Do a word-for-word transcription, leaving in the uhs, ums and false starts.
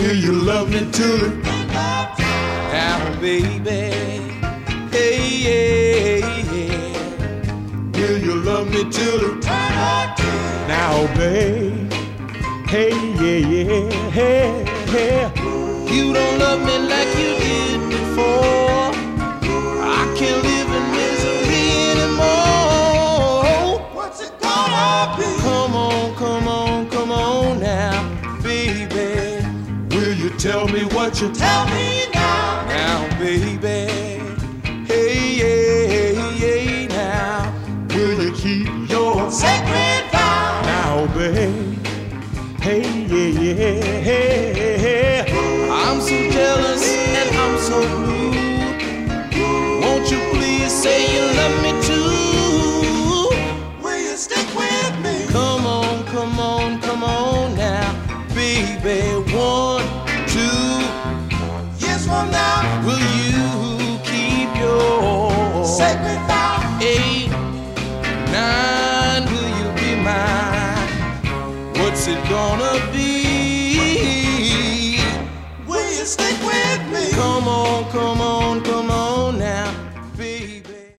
Will you love me till the now, baby? Hey, yeah, yeah. Will you love me till the now, babe? Hey, yeah, yeah, hey, hey. You don't love me like you did before. I can't live in misery anymore. What's it gonna be? Come on, come on, come on now, baby. Will you tell me what you tell me now? Now, baby. Hey, yeah, yeah, now. Will you keep your sacred vow? Now, babe. Hey, yeah, yeah, hey, hey. I'm so jealous and I'm so blue. Won't you please say you love me too? Will you stick with me? Come on, come on, come on now, baby. One, two, yes, one now. Will you keep your sacred vow? Eight, nine, will you be mine? What's it gonna be?